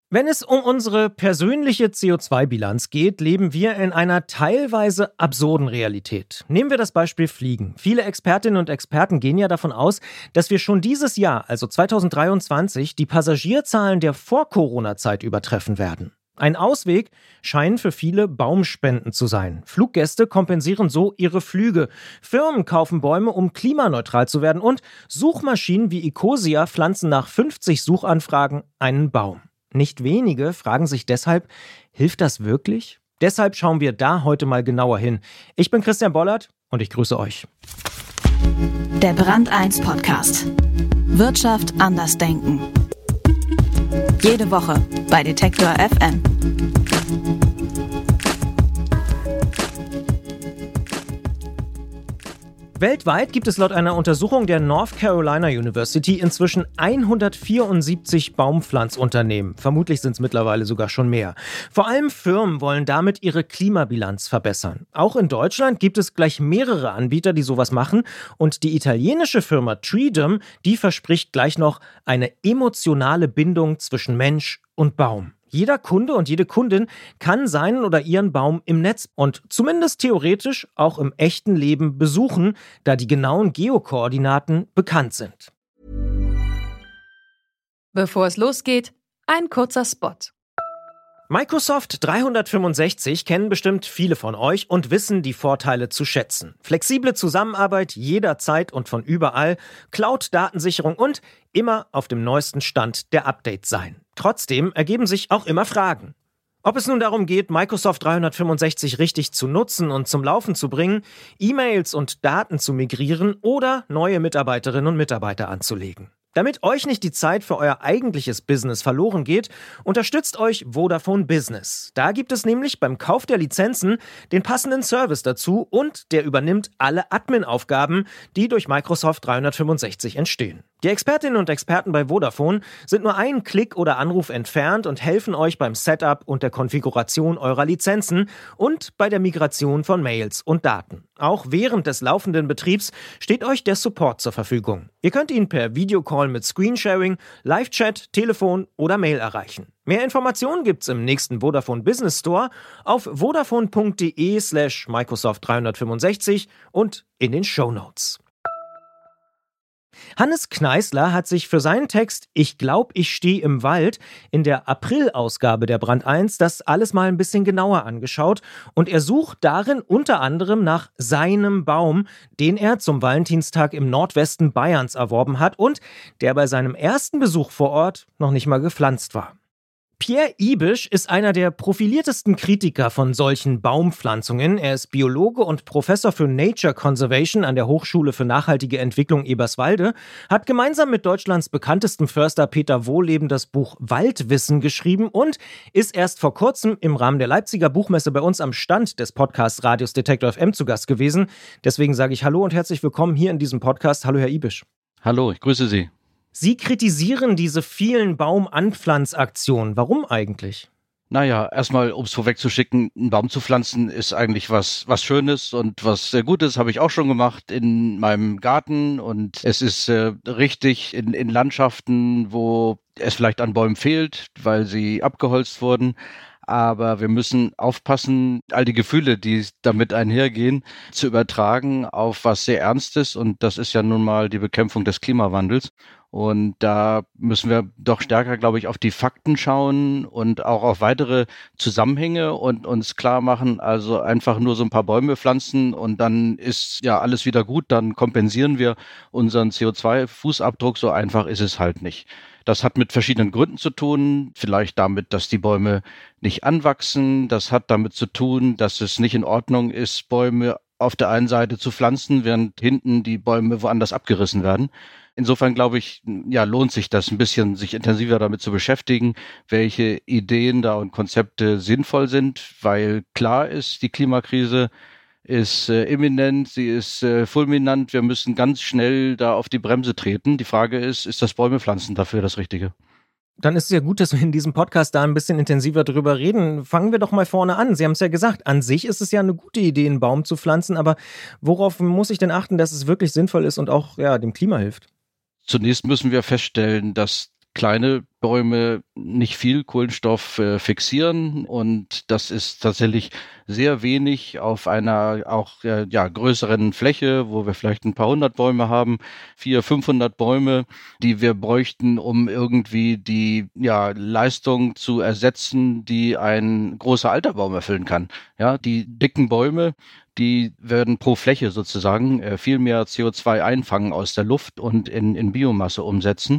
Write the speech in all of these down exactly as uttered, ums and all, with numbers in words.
Wenn es um unsere persönliche C O zwei Bilanz geht, leben wir in einer teilweise absurden Realität. Nehmen wir das Beispiel Fliegen. Viele Expertinnen und Experten gehen ja davon aus, dass wir schon dieses Jahr, also zwanzig dreiundzwanzig, die Passagierzahlen der Vor-Corona-Zeit übertreffen werden. Ein Ausweg scheinen für viele Baumspenden zu sein. Fluggäste kompensieren so ihre Flüge. Firmen kaufen Bäume, um klimaneutral zu werden. Und Suchmaschinen wie Ecosia pflanzen nach fünfzig Suchanfragen einen Baum. Nicht wenige fragen sich deshalb, hilft das wirklich? Deshalb schauen wir da heute mal genauer hin. Ich bin Christian Bollert und ich grüße euch. Der Brand eins Podcast. Wirtschaft anders denken. Jede Woche bei Detektor F M. Weltweit gibt es laut einer Untersuchung der North Carolina University inzwischen hundertvierundsiebzig Baumpflanzunternehmen. Vermutlich sind es mittlerweile sogar schon mehr. Vor allem Firmen wollen damit ihre Klimabilanz verbessern. Auch in Deutschland gibt es gleich mehrere Anbieter, die sowas machen. Und die italienische Firma Treedom, die verspricht gleich noch eine emotionale Bindung zwischen Mensch und Baum. Jeder Kunde und jede Kundin kann seinen oder ihren Baum im Netz und zumindest theoretisch auch im echten Leben besuchen, da die genauen Geokoordinaten bekannt sind. Bevor es losgeht, ein kurzer Spot. Microsoft dreihundertfünfundsechzig kennen bestimmt viele von euch und wissen die Vorteile zu schätzen. Flexible Zusammenarbeit jederzeit und von überall, Cloud-Datensicherung und immer auf dem neuesten Stand der Updates sein. Trotzdem ergeben sich auch immer Fragen. Ob es nun darum geht, Microsoft dreihundertfünfundsechzig richtig zu nutzen und zum Laufen zu bringen, E-Mails und Daten zu migrieren oder neue Mitarbeiterinnen und Mitarbeiter anzulegen. Damit euch nicht die Zeit für euer eigentliches Business verloren geht, unterstützt euch Vodafone Business. Da gibt es nämlich beim Kauf der Lizenzen den passenden Service dazu und der übernimmt alle Admin-Aufgaben, die durch Microsoft dreihundertfünfundsechzig entstehen. Die Expertinnen und Experten bei Vodafone sind nur einen Klick oder Anruf entfernt und helfen euch beim Setup und der Konfiguration eurer Lizenzen und bei der Migration von Mails und Daten. Auch während des laufenden Betriebs steht euch der Support zur Verfügung. Ihr könnt ihn per Videocall mit Screensharing, Live-Chat, Telefon oder Mail erreichen. Mehr Informationen gibt's im nächsten Vodafone Business Store auf vodafone.de slash Microsoft dreihundertfünfundsechzig und in den Shownotes. Hannes Kneißler hat sich für seinen Text »Ich glaub, ich steh im Wald« in der April-Ausgabe der Brand eins das alles mal ein bisschen genauer angeschaut und er sucht darin unter anderem nach seinem Baum, den er zum Valentinstag im Nordwesten Bayerns erworben hat und der bei seinem ersten Besuch vor Ort noch nicht mal gepflanzt war. Pierre Ibisch ist einer der profiliertesten Kritiker von solchen Baumpflanzungen. Er ist Biologe und Professor für Nature Conservation an der Hochschule für nachhaltige Entwicklung Eberswalde, hat gemeinsam mit Deutschlands bekanntestem Förster Peter Wohlleben das Buch Waldwissen geschrieben und ist erst vor kurzem im Rahmen der Leipziger Buchmesse bei uns am Stand des Podcasts Radios Detektor F M zu Gast gewesen. Deswegen sage ich Hallo und herzlich willkommen hier in diesem Podcast. Hallo, Herr Ibisch. Hallo, ich grüße Sie. Sie kritisieren diese vielen Baumanpflanzaktionen. Warum eigentlich? Naja, erstmal, um es vorwegzuschicken, einen Baum zu pflanzen ist eigentlich was was Schönes und was sehr Gutes, habe ich auch schon gemacht in meinem Garten und es ist äh, richtig in, in Landschaften, wo es vielleicht an Bäumen fehlt, weil sie abgeholzt wurden. Aber wir müssen aufpassen, all die Gefühle, die damit einhergehen, zu übertragen auf was sehr Ernstes. Und das ist ja nun mal die Bekämpfung des Klimawandels. Und da müssen wir doch stärker, glaube ich, auf die Fakten schauen und auch auf weitere Zusammenhänge und uns klar machen, also einfach nur so ein paar Bäume pflanzen und dann ist ja alles wieder gut, dann kompensieren wir unseren C O zwei Fußabdruck. So einfach ist es halt nicht. Das hat mit verschiedenen Gründen zu tun, vielleicht damit, dass die Bäume nicht anwachsen. Das hat damit zu tun, dass es nicht in Ordnung ist, Bäume auf der einen Seite zu pflanzen, während hinten die Bäume woanders abgerissen werden. Insofern glaube ich, ja, lohnt sich das ein bisschen, sich intensiver damit zu beschäftigen, welche Ideen da und Konzepte sinnvoll sind, weil klar ist, die Klimakrise ist äh, imminent, sie ist äh, fulminant, wir müssen ganz schnell da auf die Bremse treten. Die Frage ist, ist das Bäumepflanzen dafür das Richtige? Dann ist es ja gut, dass wir in diesem Podcast da ein bisschen intensiver drüber reden. Fangen wir doch mal vorne an. Sie haben es ja gesagt, an sich ist es ja eine gute Idee, einen Baum zu pflanzen, aber worauf muss ich denn achten, dass es wirklich sinnvoll ist und auch ja, dem Klima hilft? Zunächst müssen wir feststellen, dass kleine Bäume nicht viel Kohlenstoff äh, fixieren und das ist tatsächlich sehr wenig auf einer auch äh, ja größeren Fläche, wo wir vielleicht ein paar hundert Bäume haben, vierhundert, fünfhundert Bäume, die wir bräuchten, um irgendwie die ja Leistung zu ersetzen, die ein großer alter Baum erfüllen kann. Ja, die dicken Bäume, die werden pro Fläche sozusagen äh, viel mehr C O zwei einfangen aus der Luft und in, in Biomasse umsetzen.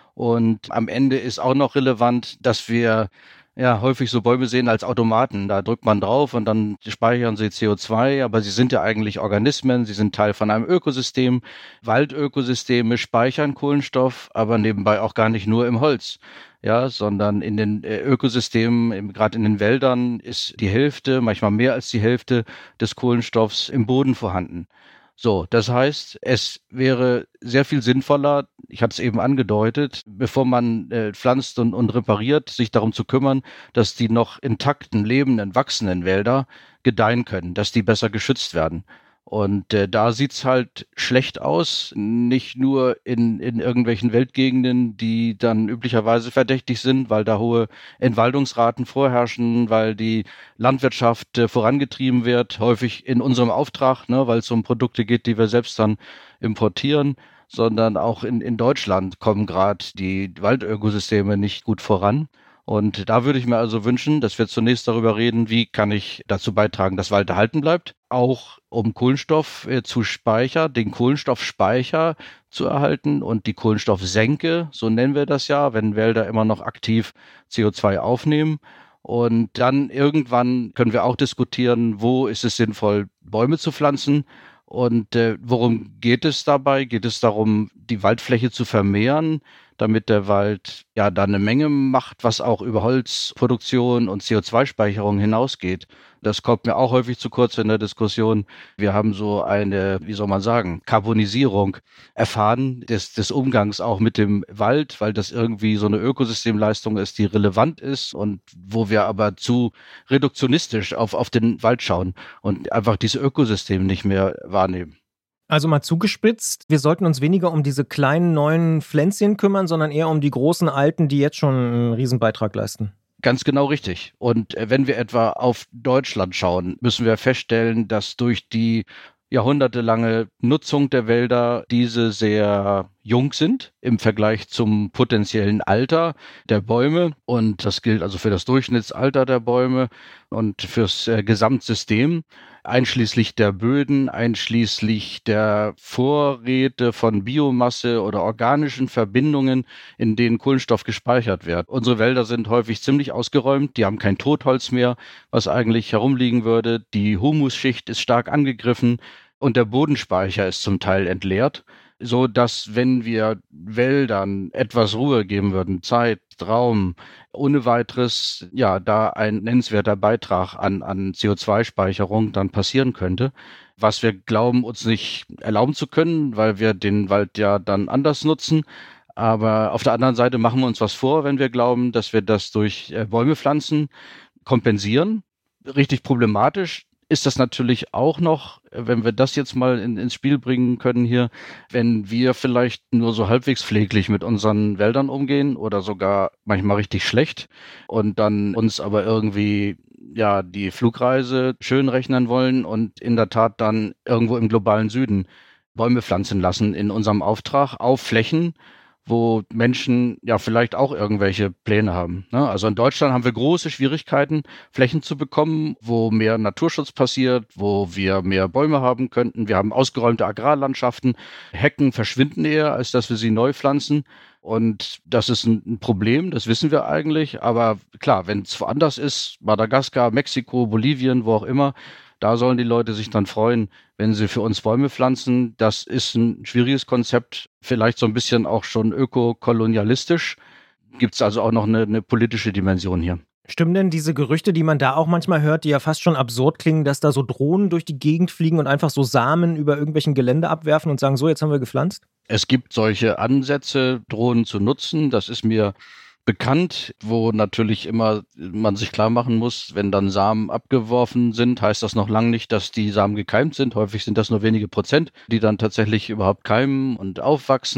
Und am Ende ist auch noch relevant, dass wir ja häufig so Bäume sehen als Automaten. Da drückt man drauf und dann speichern sie C O zwei, aber sie sind ja eigentlich Organismen, sie sind Teil von einem Ökosystem. Waldökosysteme speichern Kohlenstoff, aber nebenbei auch gar nicht nur im Holz. Ja, sondern in den Ökosystemen, gerade in den Wäldern, ist die Hälfte, manchmal mehr als die Hälfte des Kohlenstoffs im Boden vorhanden. So, das heißt, es wäre sehr viel sinnvoller, ich hatte es eben angedeutet, bevor man äh, pflanzt und, und repariert, sich darum zu kümmern, dass die noch intakten, lebenden, wachsenden Wälder gedeihen können, dass die besser geschützt werden. Und äh, da sieht's halt schlecht aus, nicht nur in, in irgendwelchen Weltgegenden, die dann üblicherweise verdächtig sind, weil da hohe Entwaldungsraten vorherrschen, weil die Landwirtschaft äh, vorangetrieben wird, häufig in unserem Auftrag, ne, weil es um Produkte geht, die wir selbst dann importieren, sondern auch in, in Deutschland kommen gerade die Waldökosysteme nicht gut voran. Und da würde ich mir also wünschen, dass wir zunächst darüber reden, wie kann ich dazu beitragen, dass Wald erhalten bleibt, auch um Kohlenstoff äh, zu speichern, den Kohlenstoffspeicher zu erhalten und die Kohlenstoffsenke, so nennen wir das ja, wenn Wälder immer noch aktiv C O zwei aufnehmen. Und dann irgendwann können wir auch diskutieren, wo ist es sinnvoll, Bäume zu pflanzen. Und äh, worum geht es dabei? Geht es darum, die Waldfläche zu vermehren, damit der Wald ja da eine Menge macht, was auch über Holzproduktion und C O zwei Speicherung hinausgeht. Das kommt mir auch häufig zu kurz in der Diskussion. Wir haben so eine, wie soll man sagen, Karbonisierung erfahren des, des Umgangs auch mit dem Wald, weil das irgendwie so eine Ökosystemleistung ist, die relevant ist und wo wir aber zu reduktionistisch auf, auf den Wald schauen und einfach dieses Ökosystem nicht mehr wahrnehmen. Also mal zugespitzt, wir sollten uns weniger um diese kleinen neuen Pflänzchen kümmern, sondern eher um die großen alten, die jetzt schon einen Riesenbeitrag leisten. Ganz genau richtig. Und wenn wir etwa auf Deutschland schauen, müssen wir feststellen, dass durch die jahrhundertelange Nutzung der Wälder diese sehr jung sind im Vergleich zum potenziellen Alter der Bäume. Und das gilt also für das Durchschnittsalter der Bäume und fürs äh, Gesamtsystem, einschließlich der Böden, einschließlich der Vorräte von Biomasse oder organischen Verbindungen, in denen Kohlenstoff gespeichert wird. Unsere Wälder sind häufig ziemlich ausgeräumt, die haben kein Totholz mehr, was eigentlich herumliegen würde. Die Humusschicht ist stark angegriffen und der Bodenspeicher ist zum Teil entleert, so dass, wenn wir Wäldern etwas Ruhe geben würden, Zeit, Raum, ohne weiteres, ja, da ein nennenswerter Beitrag an, an C O zwei Speicherung dann passieren könnte, was wir glauben, uns nicht erlauben zu können, weil wir den Wald ja dann anders nutzen. Aber auf der anderen Seite machen wir uns was vor, wenn wir glauben, dass wir das durch äh, Bäume pflanzen kompensieren. Richtig problematisch ist das natürlich auch noch, wenn wir das jetzt mal in, ins Spiel bringen können hier, wenn wir vielleicht nur so halbwegs pfleglich mit unseren Wäldern umgehen oder sogar manchmal richtig schlecht und dann uns aber irgendwie ja die Flugreise schön rechnen wollen und in der Tat dann irgendwo im globalen Süden Bäume pflanzen lassen in unserem Auftrag auf Flächen, wo Menschen ja vielleicht auch irgendwelche Pläne haben. Ne? Also in Deutschland haben wir große Schwierigkeiten, Flächen zu bekommen, wo mehr Naturschutz passiert, wo wir mehr Bäume haben könnten. Wir haben ausgeräumte Agrarlandschaften. Hecken verschwinden eher, als dass wir sie neu pflanzen. Und das ist ein Problem, das wissen wir eigentlich. Aber klar, wenn es woanders ist, Madagaskar, Mexiko, Bolivien, wo auch immer, da sollen die Leute sich dann freuen, wenn sie für uns Bäume pflanzen. Das ist ein schwieriges Konzept, vielleicht so ein bisschen auch schon ökokolonialistisch. Gibt es also auch noch eine, eine politische Dimension hier. Stimmen denn diese Gerüchte, die man da auch manchmal hört, die ja fast schon absurd klingen, dass da so Drohnen durch die Gegend fliegen und einfach so Samen über irgendwelchen Gelände abwerfen und sagen, so, jetzt haben wir gepflanzt? Es gibt solche Ansätze, Drohnen zu nutzen. Das ist mir bekannt, wo natürlich immer man sich klar machen muss, wenn dann Samen abgeworfen sind, heißt das noch lange nicht, dass die Samen gekeimt sind. Häufig sind das nur wenige Prozent, die dann tatsächlich überhaupt keimen und aufwachsen.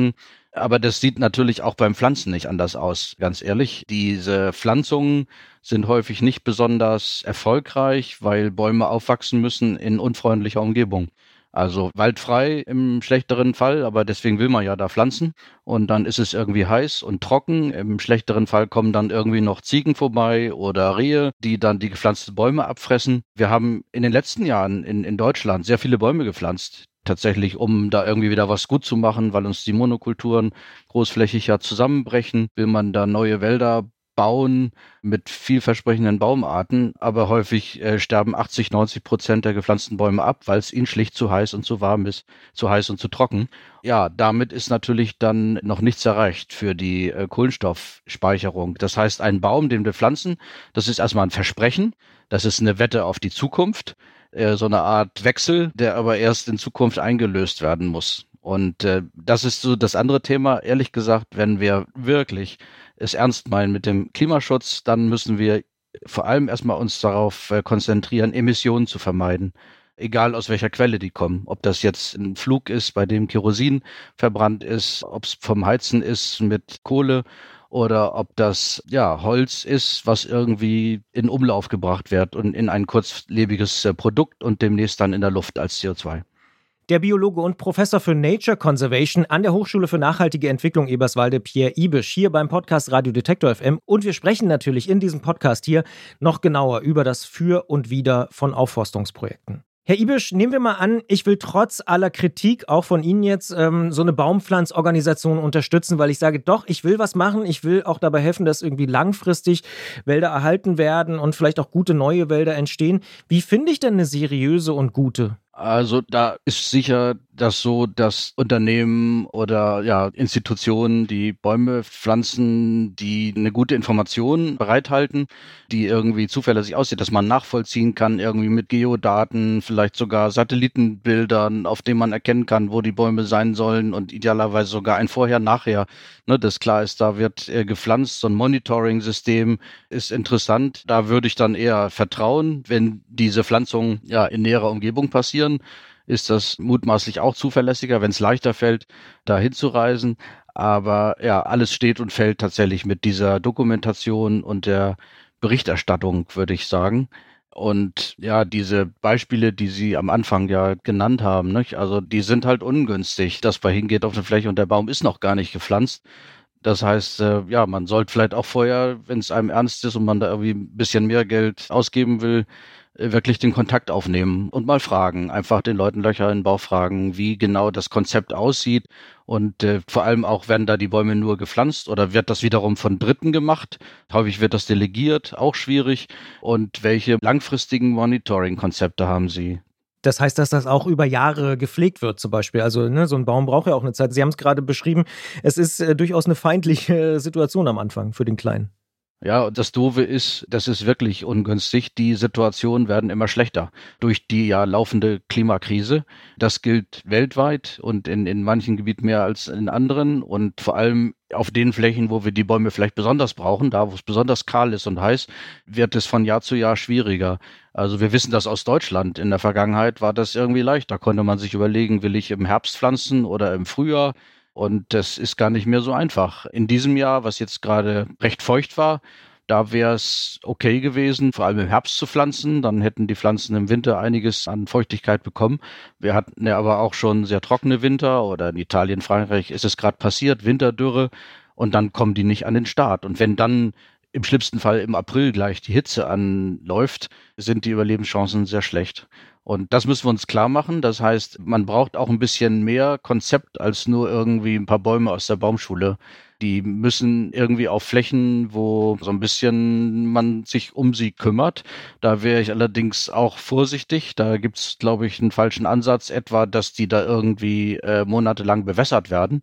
Aber das sieht natürlich auch beim Pflanzen nicht anders aus, ganz ehrlich. Diese Pflanzungen sind häufig nicht besonders erfolgreich, weil Bäume aufwachsen müssen in unfreundlicher Umgebung. Also waldfrei im schlechteren Fall, aber deswegen will man ja da pflanzen. Und dann ist es irgendwie heiß und trocken. Im schlechteren Fall kommen dann irgendwie noch Ziegen vorbei oder Rehe, die dann die gepflanzten Bäume abfressen. Wir haben in den letzten Jahren in, in Deutschland sehr viele Bäume gepflanzt. Tatsächlich, um da irgendwie wieder was gut zu machen, weil uns die Monokulturen großflächig ja zusammenbrechen, will man da neue Wälder bauen mit vielversprechenden Baumarten, aber häufig äh, sterben achtzig, neunzig Prozent der gepflanzten Bäume ab, weil es ihnen schlicht zu heiß und zu warm ist, zu heiß und zu trocken. Ja, damit ist natürlich dann noch nichts erreicht für die äh, Kohlenstoffspeicherung. Das heißt, ein Baum, den wir pflanzen, das ist erstmal ein Versprechen, das ist eine Wette auf die Zukunft, äh, so eine Art Wechsel, der aber erst in Zukunft eingelöst werden muss. Und äh, das ist so das andere Thema. Ehrlich gesagt, wenn wir wirklich es ernst meinen mit dem Klimaschutz, dann müssen wir vor allem erstmal uns darauf äh, konzentrieren, Emissionen zu vermeiden. Egal aus welcher Quelle die kommen. Ob das jetzt ein Flug ist, bei dem Kerosin verbrannt ist, ob es vom Heizen ist mit Kohle oder ob das ja Holz ist, was irgendwie in Umlauf gebracht wird und in ein kurzlebiges äh, Produkt und demnächst dann in der Luft als C O zwei. Der Biologe und Professor für Nature Conservation an der Hochschule für nachhaltige Entwicklung Eberswalde, Pierre Ibisch, hier beim Podcast Radio Detektor F M. Und wir sprechen natürlich in diesem Podcast hier noch genauer über das Für und Wider von Aufforstungsprojekten. Herr Ibisch, nehmen wir mal an, ich will trotz aller Kritik, auch von Ihnen jetzt, ähm, so eine Baumpflanzorganisation unterstützen, weil ich sage, doch, ich will was machen, ich will auch dabei helfen, dass irgendwie langfristig Wälder erhalten werden und vielleicht auch gute neue Wälder entstehen. Wie finde ich denn eine seriöse und gute? Also da ist sicher das so, dass Unternehmen oder ja Institutionen, die Bäume pflanzen, die eine gute Information bereithalten, die irgendwie zuverlässig aussieht, dass man nachvollziehen kann, irgendwie mit Geodaten, vielleicht sogar Satellitenbildern, auf denen man erkennen kann, wo die Bäume sein sollen und idealerweise sogar ein Vorher-Nachher, ne, das klar ist, da wird äh, gepflanzt, so ein Monitoring-System ist interessant. Da würde ich dann eher vertrauen, wenn diese Pflanzungen ja in näherer Umgebung passieren, ist das mutmaßlich auch zuverlässiger, wenn es leichter fällt, da hinzureisen. Aber ja, alles steht und fällt tatsächlich mit dieser Dokumentation und der Berichterstattung, würde ich sagen. Und ja, diese Beispiele, die Sie am Anfang ja genannt haben, nicht? Also die sind halt ungünstig, dass man hingeht auf eine Fläche und der Baum ist noch gar nicht gepflanzt. Das heißt, äh, ja, man sollte vielleicht auch vorher, wenn es einem ernst ist und man da irgendwie ein bisschen mehr Geld ausgeben will, wirklich den Kontakt aufnehmen und mal fragen, einfach den Leuten Löcher in den Bauch fragen, wie genau das Konzept aussieht und äh, vor allem auch, werden da die Bäume nur gepflanzt oder wird das wiederum von Dritten gemacht? Häufig wird das delegiert, auch schwierig. Und welche langfristigen Monitoring-Konzepte haben Sie? Das heißt, dass das auch über Jahre gepflegt wird zum Beispiel. Also ne, so ein Baum braucht ja auch eine Zeit. Sie haben es gerade beschrieben, es ist äh, durchaus eine feindliche Situation am Anfang für den Kleinen. Ja, und das Doofe ist, das ist wirklich ungünstig. Die Situationen werden immer schlechter durch die ja laufende Klimakrise. Das gilt weltweit und in, in manchen Gebieten mehr als in anderen und vor allem auf den Flächen, wo wir die Bäume vielleicht besonders brauchen, da wo es besonders kahl ist und heiß, wird es von Jahr zu Jahr schwieriger. Also wir wissen das aus Deutschland. In der Vergangenheit war das irgendwie leicht. Da konnte man sich überlegen, will ich im Herbst pflanzen oder im Frühjahr? Und das ist gar nicht mehr so einfach. In diesem Jahr, was jetzt gerade recht feucht war, da wäre es okay gewesen, vor allem im Herbst zu pflanzen. Dann hätten die Pflanzen im Winter einiges an Feuchtigkeit bekommen. Wir hatten ja aber auch schon sehr trockene Winter oder in Italien, Frankreich ist es gerade passiert, Winterdürre. Und dann kommen die nicht an den Start. Und wenn dann im schlimmsten Fall im April gleich die Hitze anläuft, sind die Überlebenschancen sehr schlecht. Und das müssen wir uns klar machen. Das heißt, man braucht auch ein bisschen mehr Konzept als nur irgendwie ein paar Bäume aus der Baumschule. Die müssen irgendwie auf Flächen, wo so ein bisschen man sich um sie kümmert. Da wäre ich allerdings auch vorsichtig. Da gibt's, glaube ich, einen falschen Ansatz, etwa, dass die da irgendwie äh, monatelang bewässert werden.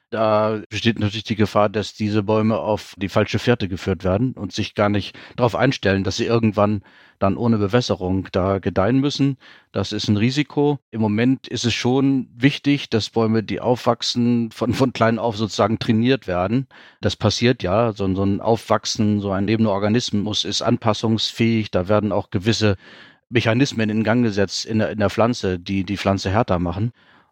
Da besteht natürlich die Gefahr, dass diese Bäume auf die falsche Fährte geführt werden und sich gar nicht darauf einstellen, dass sie irgendwann dann ohne Bewässerung da gedeihen müssen. Das ist ein Risiko. Im Moment ist es schon wichtig, dass Bäume, die aufwachsen, von, von klein auf sozusagen trainiert werden. Das passiert ja. So, so ein Aufwachsen, so ein lebender Organismus ist anpassungsfähig. Da werden auch gewisse Mechanismen in Gang gesetzt in der, in der Pflanze, die die Pflanze härter machen.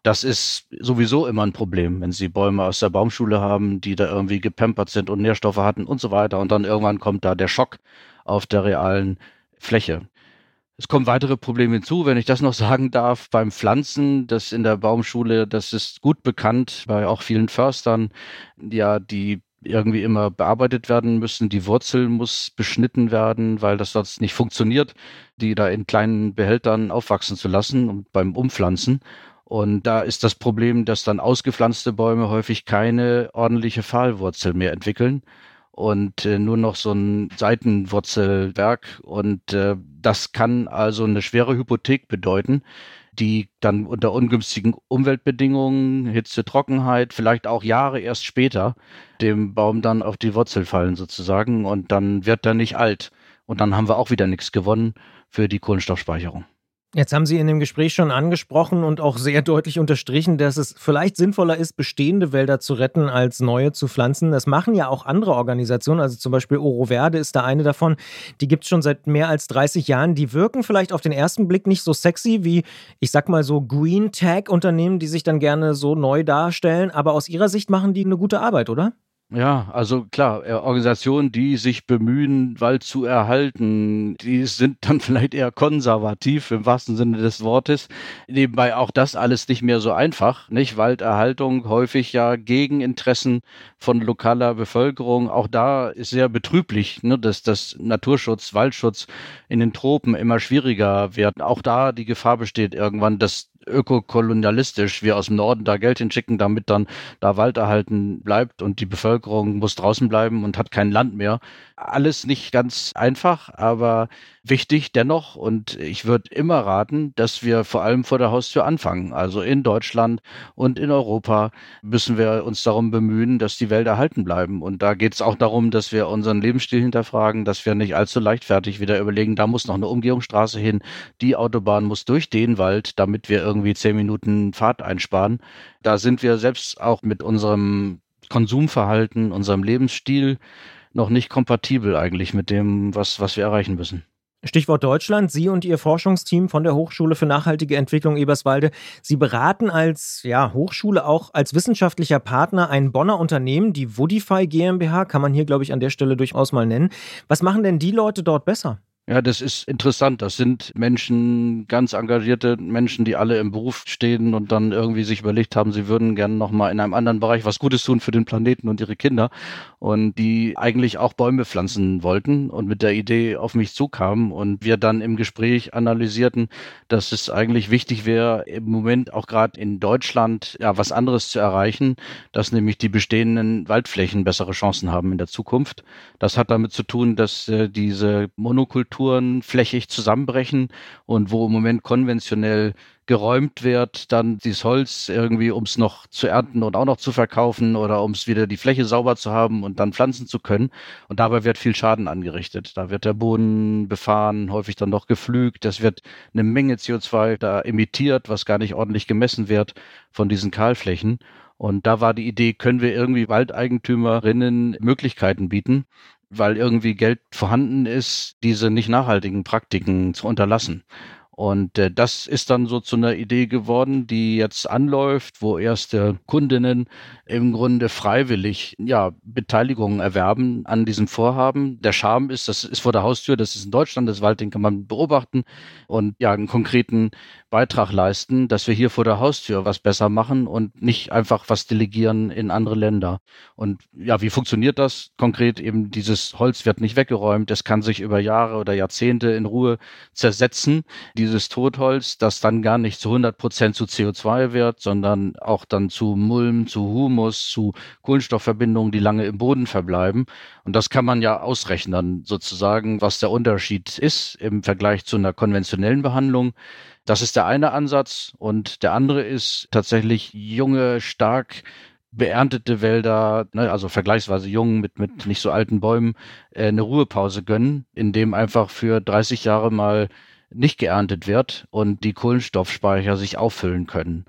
Das ist sowieso immer ein Problem, wenn Sie Bäume aus der Baumschule haben, die da irgendwie gepampert sind und Nährstoffe hatten und so weiter. Und dann irgendwann kommt da der Schock auf der realen Fläche. Es kommen weitere Probleme hinzu, wenn ich das noch sagen darf, beim Pflanzen, das in der Baumschule, das ist gut bekannt bei auch vielen Förstern, ja, die irgendwie immer bearbeitet werden müssen. Die Wurzel muss beschnitten werden, weil das sonst nicht funktioniert, die da in kleinen Behältern aufwachsen zu lassen und beim Umpflanzen. Und da ist das Problem, dass dann ausgepflanzte Bäume häufig keine ordentliche Pfahlwurzel mehr entwickeln und äh, nur noch so ein Seitenwurzelwerk. Und äh, das kann also eine schwere Hypothek bedeuten, die dann unter ungünstigen Umweltbedingungen, Hitze, Trockenheit, vielleicht auch Jahre erst später dem Baum dann auf die Wurzel fallen sozusagen. Und dann wird er nicht alt. Und dann haben wir auch wieder nichts gewonnen für die Kohlenstoffspeicherung. Jetzt haben Sie in dem Gespräch schon angesprochen und auch sehr deutlich unterstrichen, dass es vielleicht sinnvoller ist, bestehende Wälder zu retten, als neue zu pflanzen. Das machen ja auch andere Organisationen, also zum Beispiel Oro Verde ist da eine davon. Die gibt es schon seit mehr als dreißig Jahren. Die wirken vielleicht auf den ersten Blick nicht so sexy wie, ich sag mal so Green Tech-Unternehmen, die sich dann gerne so neu darstellen. Aber aus Ihrer Sicht machen die eine gute Arbeit, oder? Ja, also klar, Organisationen, die sich bemühen, Wald zu erhalten, die sind dann vielleicht eher konservativ im wahrsten Sinne des Wortes. Nebenbei auch das alles nicht mehr so einfach, nicht? Walderhaltung häufig ja gegen Interessen von lokaler Bevölkerung. Auch da ist sehr betrüblich, ne, dass das Naturschutz, Waldschutz in den Tropen immer schwieriger wird. Auch da die Gefahr besteht irgendwann, dass ökokolonialistisch wir aus dem Norden da Geld hinschicken, damit dann da Wald erhalten bleibt und die Bevölkerung muss draußen bleiben und hat kein Land mehr. Alles nicht ganz einfach, aber wichtig dennoch. Und ich würde immer raten, dass wir vor allem vor der Haustür anfangen. Also in Deutschland und in Europa müssen wir uns darum bemühen, dass die Wälder erhalten bleiben. Und da geht es auch darum, dass wir unseren Lebensstil hinterfragen, dass wir nicht allzu leichtfertig wieder überlegen, da muss noch eine Umgehungsstraße hin, die Autobahn muss durch den Wald, damit wir irgendwie zehn Minuten Fahrt einsparen. Da sind wir selbst auch mit unserem Konsumverhalten, unserem Lebensstil noch nicht kompatibel eigentlich mit dem, was, was wir erreichen müssen. Stichwort Deutschland. Sie und Ihr Forschungsteam von der Hochschule für nachhaltige Entwicklung Eberswalde, Sie beraten als ja, Hochschule auch als wissenschaftlicher Partner ein Bonner Unternehmen, die Woodify GmbH, kann man hier, glaube ich, an der Stelle durchaus mal nennen. Was machen denn die Leute dort besser? Ja, das ist interessant. Das sind Menschen, ganz engagierte Menschen, die alle im Beruf stehen und dann irgendwie sich überlegt haben, sie würden gerne nochmal in einem anderen Bereich was Gutes tun für den Planeten und ihre Kinder und die eigentlich auch Bäume pflanzen wollten und mit der Idee auf mich zukamen und wir dann im Gespräch analysierten, dass es eigentlich wichtig wäre, im Moment auch gerade in Deutschland ja was anderes zu erreichen, dass nämlich die bestehenden Waldflächen bessere Chancen haben in der Zukunft. Das hat damit zu tun, dass äh, diese Monokulturen flächig zusammenbrechen und wo im Moment konventionell geräumt wird, dann dieses Holz irgendwie, um es noch zu ernten und auch noch zu verkaufen oder um es wieder die Fläche sauber zu haben und dann pflanzen zu können. Und dabei wird viel Schaden angerichtet. Da wird der Boden befahren, häufig dann noch gepflügt. Es wird eine Menge C O zwei da emittiert, was gar nicht ordentlich gemessen wird von diesen Kahlflächen. Und da war die Idee, können wir irgendwie Waldeigentümerinnen Möglichkeiten bieten, weil irgendwie Geld vorhanden ist, diese nicht nachhaltigen Praktiken zu unterlassen. Und äh, das ist dann so zu einer Idee geworden, die jetzt anläuft, wo erste Kundinnen im Grunde freiwillig ja Beteiligungen erwerben an diesem Vorhaben. Der Charme ist, das ist vor der Haustür, das ist in Deutschland, das Wald, den kann man beobachten und ja einen konkreten Beitrag leisten, dass wir hier vor der Haustür was besser machen und nicht einfach was delegieren in andere Länder. Und ja, wie funktioniert das konkret? Eben dieses Holz wird nicht weggeräumt, es kann sich über Jahre oder Jahrzehnte in Ruhe zersetzen. Dieses Totholz, das dann gar nicht zu hundert Prozent zu C O zwei wird, sondern auch dann zu Mulm, zu Humus, zu Kohlenstoffverbindungen, die lange im Boden verbleiben. Und das kann man ja ausrechnen, sozusagen, was der Unterschied ist im Vergleich zu einer konventionellen Behandlung. Das ist der eine Ansatz. Und der andere ist tatsächlich junge, stark beerntete Wälder, ne, also vergleichsweise jung mit, mit nicht so alten Bäumen, äh, eine Ruhepause gönnen, indem einfach für dreißig Jahre mal nicht geerntet wird und die Kohlenstoffspeicher sich auffüllen können.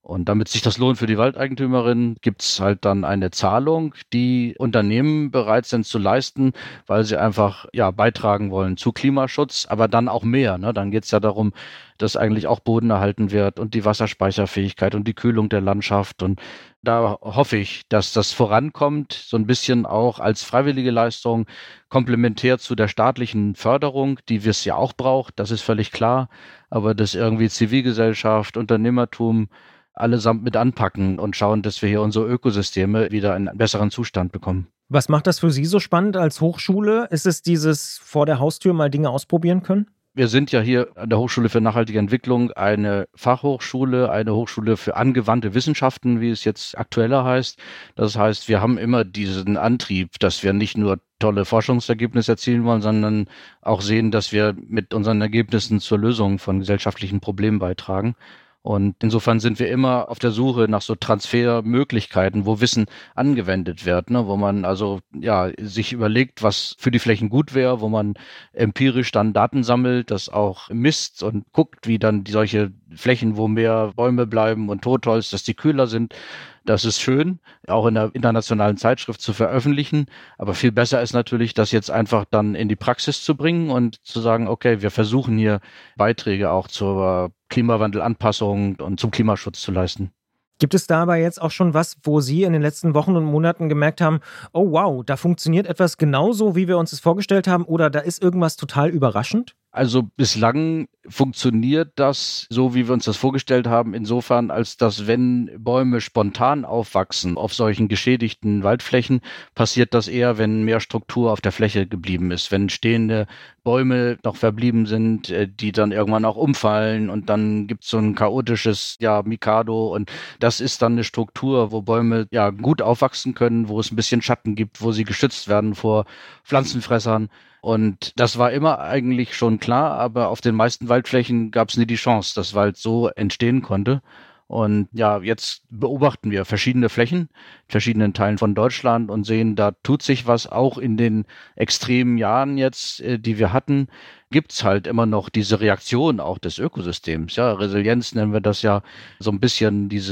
Und damit sich das lohnt für die Waldeigentümerin, gibt's halt dann eine Zahlung, die Unternehmen bereit sind zu leisten, weil sie einfach ja beitragen wollen zu Klimaschutz, aber dann auch mehr. Ne? Dann geht's ja darum, dass eigentlich auch Boden erhalten wird und die Wasserspeicherfähigkeit und die Kühlung der Landschaft. Und da hoffe ich, dass das vorankommt, so ein bisschen auch als freiwillige Leistung, komplementär zu der staatlichen Förderung, die wir es ja auch braucht, das ist völlig klar, aber dass irgendwie Zivilgesellschaft, Unternehmertum allesamt mit anpacken und schauen, dass wir hier unsere Ökosysteme wieder in einen besseren Zustand bekommen. Was macht das für Sie so spannend als Hochschule? Ist es dieses vor der Haustür mal Dinge ausprobieren können? Wir sind ja hier an der Hochschule für nachhaltige Entwicklung eine Fachhochschule, eine Hochschule für angewandte Wissenschaften, wie es jetzt aktueller heißt. Das heißt, wir haben immer diesen Antrieb, dass wir nicht nur tolle Forschungsergebnisse erzielen wollen, sondern auch sehen, dass wir mit unseren Ergebnissen zur Lösung von gesellschaftlichen Problemen beitragen. Und insofern sind wir immer auf der Suche nach so Transfermöglichkeiten, wo Wissen angewendet wird, ne? Wo man also ja sich überlegt, was für die Flächen gut wäre, wo man empirisch dann Daten sammelt, das auch misst und guckt, wie dann die solche Flächen, wo mehr Bäume bleiben und Totholz, dass die kühler sind. Das ist schön, auch in der internationalen Zeitschrift zu veröffentlichen. Aber viel besser ist natürlich, das jetzt einfach dann in die Praxis zu bringen und zu sagen, okay, wir versuchen hier Beiträge auch zur Klimawandelanpassung und zum Klimaschutz zu leisten. Gibt es dabei jetzt auch schon was, wo Sie in den letzten Wochen und Monaten gemerkt haben, oh wow, da funktioniert etwas genauso, wie wir uns es vorgestellt haben, oder da ist irgendwas total überraschend? Also bislang funktioniert das so, wie wir uns das vorgestellt haben, insofern, als dass wenn Bäume spontan aufwachsen auf solchen geschädigten Waldflächen, passiert das eher, wenn mehr Struktur auf der Fläche geblieben ist. Wenn stehende Bäume noch verblieben sind, die dann irgendwann auch umfallen und dann gibt es so ein chaotisches, ja, Mikado, und das ist dann eine Struktur, wo Bäume ja gut aufwachsen können, wo es ein bisschen Schatten gibt, wo sie geschützt werden vor Pflanzenfressern. Und das war immer eigentlich schon klar, aber auf den meisten Waldflächen gab es nie die Chance, dass Wald so entstehen konnte. Und ja, jetzt beobachten wir verschiedene Flächen, verschiedenen Teilen von Deutschland und sehen, da tut sich was. Auch in den extremen Jahren jetzt, die wir hatten, gibt's halt immer noch diese Reaktion auch des Ökosystems. Ja, Resilienz nennen wir das ja, so ein bisschen diese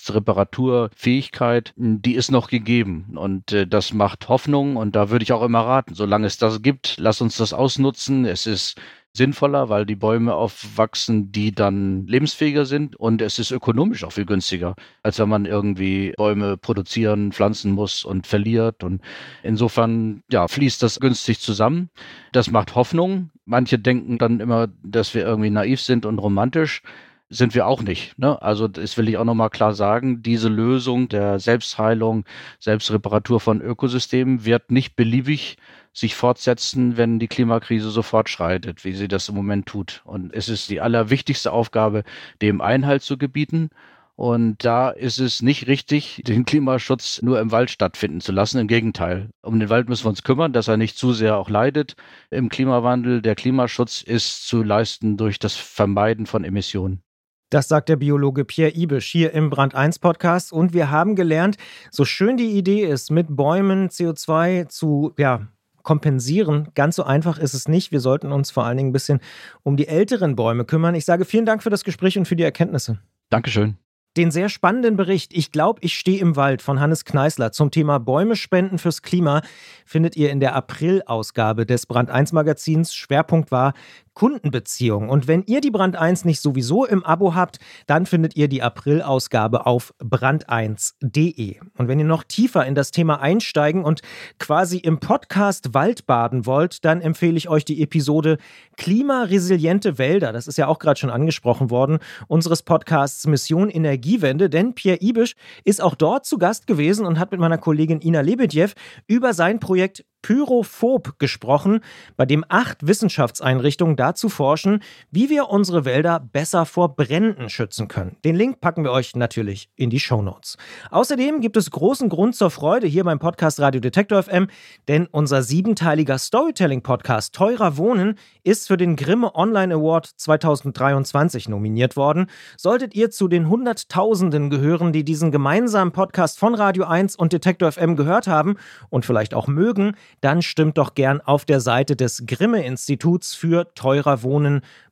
Selbstreparaturfähigkeit, die ist noch gegeben. Und äh, das macht Hoffnung, und da würde ich auch immer raten, solange es das gibt, lass uns das ausnutzen. Es ist sinnvoller, weil die Bäume aufwachsen, die dann lebensfähiger sind, und es ist ökonomisch auch viel günstiger, als wenn man irgendwie Bäume produzieren, pflanzen muss und verliert. Und insofern ja, fließt das günstig zusammen. Das macht Hoffnung. Manche denken dann immer, dass wir irgendwie naiv sind und romantisch. Sind wir auch nicht, ne? Also das will ich auch nochmal klar sagen, diese Lösung der Selbstheilung, Selbstreparatur von Ökosystemen wird nicht beliebig sich fortsetzen, wenn die Klimakrise so fortschreitet, wie sie das im Moment tut. Und es ist die allerwichtigste Aufgabe, dem Einhalt zu gebieten. Und da ist es nicht richtig, den Klimaschutz nur im Wald stattfinden zu lassen. Im Gegenteil. Um den Wald müssen wir uns kümmern, dass er nicht zu sehr auch leidet im Klimawandel. Der Klimaschutz ist zu leisten durch das Vermeiden von Emissionen. Das sagt der Biologe Pierre Ibisch hier im Brand eins Podcast. Und wir haben gelernt, so schön die Idee ist, mit Bäumen C O zwei zu ja, kompensieren, ganz so einfach ist es nicht. Wir sollten uns vor allen Dingen ein bisschen um die älteren Bäume kümmern. Ich sage vielen Dank für das Gespräch und für die Erkenntnisse. Dankeschön. Den sehr spannenden Bericht "Ich glaube, ich stehe im Wald" von Hannes Kneißler zum Thema Bäume spenden fürs Klima findet ihr in der April-Ausgabe des Brand eins Magazins. Schwerpunkt war Kundenbeziehung. Und wenn ihr die Brand eins nicht sowieso im Abo habt, dann findet ihr die April-Ausgabe auf brand eins punkt de. Und wenn ihr noch tiefer in das Thema einsteigen und quasi im Podcast Wald baden wollt, dann empfehle ich euch die Episode Klimaresiliente Wälder, das ist ja auch gerade schon angesprochen worden, unseres Podcasts Mission Energiewende, denn Pierre Ibisch ist auch dort zu Gast gewesen und hat mit meiner Kollegin Ina Lebedjew über sein Projekt Pyrophob gesprochen, bei dem acht Wissenschaftseinrichtungen dazu forschen, wie wir unsere Wälder besser vor Bränden schützen können. Den Link packen wir euch natürlich in die Shownotes. Außerdem gibt es großen Grund zur Freude hier beim Podcast Radio Detektor F M, denn unser siebenteiliger Storytelling-Podcast Teurer Wohnen ist für den Grimme Online Award zweitausenddreiundzwanzig nominiert worden. Solltet ihr zu den Hunderttausenden gehören, die diesen gemeinsamen Podcast von Radio eins und Detektor F M gehört haben und vielleicht auch mögen, dann stimmt doch gern auf der Seite des Grimme-Instituts für Teurer Wohnen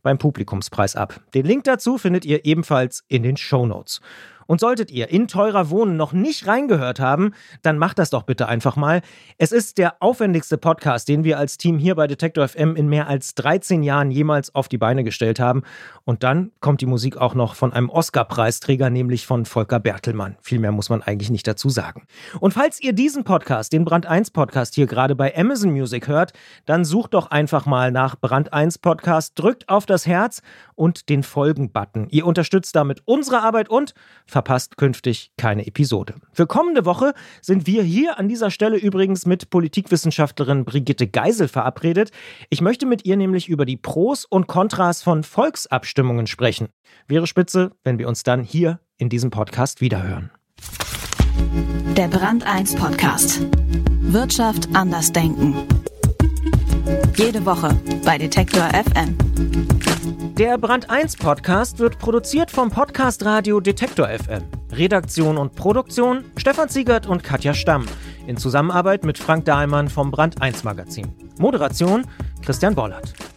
beim Publikumspreis ab. Den Link dazu findet ihr ebenfalls in den Shownotes. Und solltet ihr in Teurer Wohnen noch nicht reingehört haben, dann macht das doch bitte einfach mal. Es ist der aufwendigste Podcast, den wir als Team hier bei Detektor F M in mehr als dreizehn Jahren jemals auf die Beine gestellt haben. Und dann kommt die Musik auch noch von einem Oscar-Preisträger, nämlich von Volker Bertelmann. Viel mehr muss man eigentlich nicht dazu sagen. Und falls ihr diesen Podcast, den Brand eins Podcast hier gerade bei Amazon Music hört, dann sucht doch einfach mal nach Brand eins Podcast, drückt auf das Herz und den Folgen-Button. Ihr unterstützt damit unsere Arbeit und verpasst künftig keine Episode. Für kommende Woche sind wir hier an dieser Stelle übrigens mit Politikwissenschaftlerin Brigitte Geisel verabredet. Ich möchte mit ihr nämlich über die Pros und Kontras von Volksabstimmungen sprechen. Wäre spitze, wenn wir uns dann hier in diesem Podcast wiederhören. Der Brand eins Podcast. Wirtschaft anders denken. Jede Woche bei Detektor F M. Der Brand eins Podcast wird produziert vom Podcast Radio Detektor F M. Redaktion und Produktion Stefan Ziegert und Katja Stamm. In Zusammenarbeit mit Frank Dahlmann vom Brand eins Magazin. Moderation Christian Bollert.